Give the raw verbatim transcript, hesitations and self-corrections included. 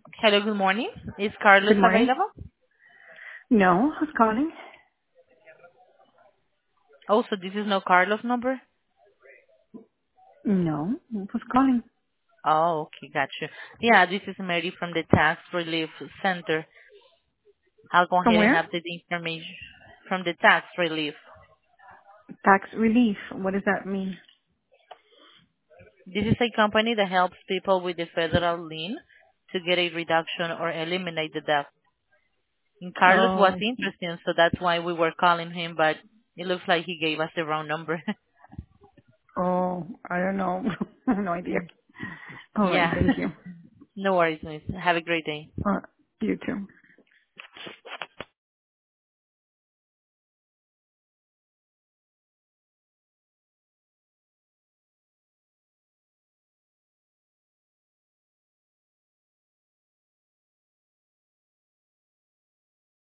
Hello, good morning. Is Carlos Good morning. available? No, who's calling? Also, this is no Carlos number? No, who's calling? Oh, okay, gotcha. Yeah, this is Mary from the Tax Relief Center. I'll go From ahead and where? have the information from the Tax Relief. Tax relief. What does that mean? This is a company that helps people with the federal lien to get a reduction or eliminate the debt. And Carlos was Oh, interested, so that's why we were calling him, but it looks like he gave us the wrong number. oh, I don't know. No idea. All right, Yeah. thank you. No worries, miss. Have a great day. Uh, you too.